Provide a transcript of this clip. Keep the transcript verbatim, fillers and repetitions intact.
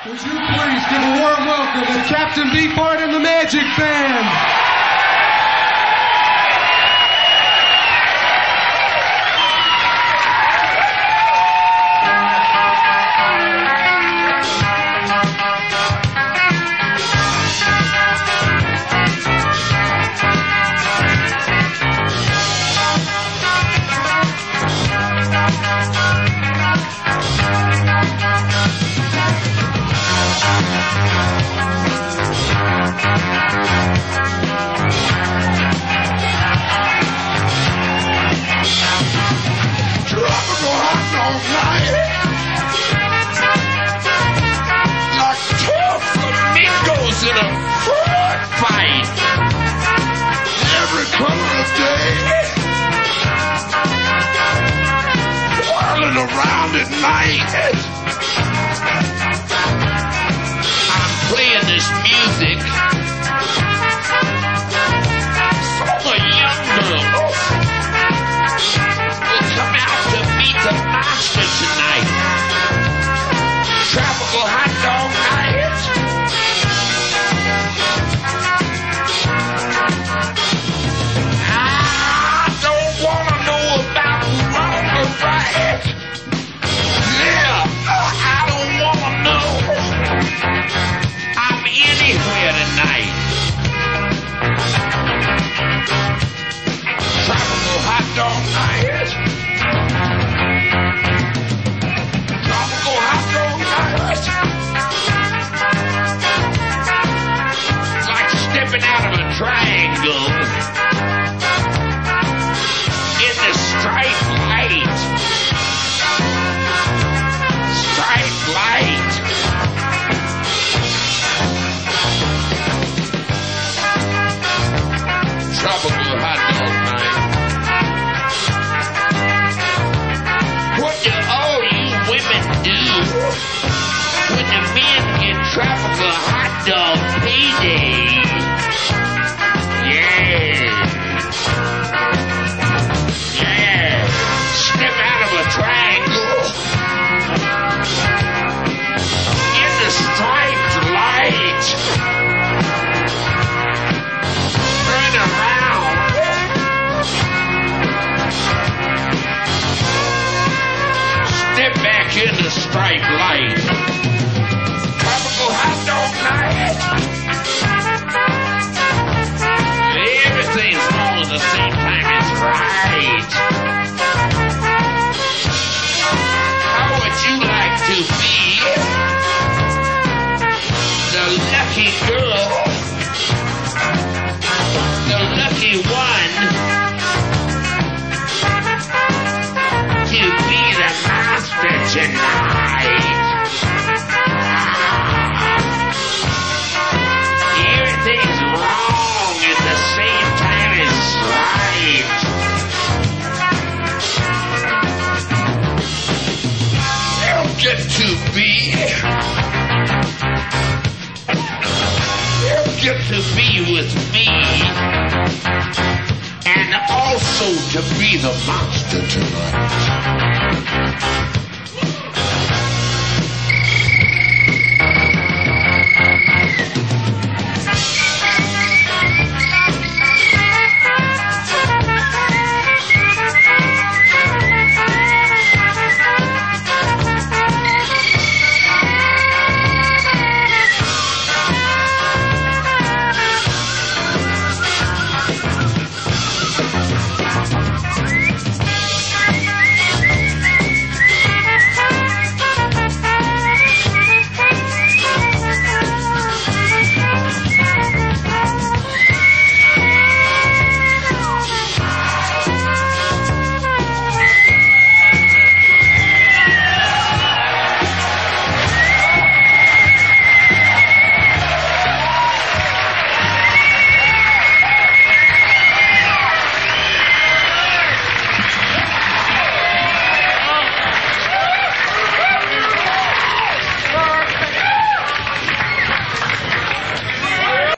Would you please give a warm welcome to Captain Beefheart and the Magic Band? In a foot fight every color of day, whirling around at night. I'm playing this music so the young girls will come out to meet the monster tonight. Tropical hot dog night. Anywhere tonight. Tropical hot dog night. Tropical hot dog night. Like stepping out of a triangle in the striped light. Striped light. Tropical hot dog night. What do all you women do when the men get tropical hot dog payday? Yeah. Yeah. Step out of a triangle in the striped light. Turn around. Step back in the striped light. Tropical hot dog night. Everything's wrong at the same time. It's right. How would you like to be the lucky girl? The lucky one to be the monster tonight. Everything's wrong at the same time as right. They'll get to be They'll get to be with me and also to be the monster tonight.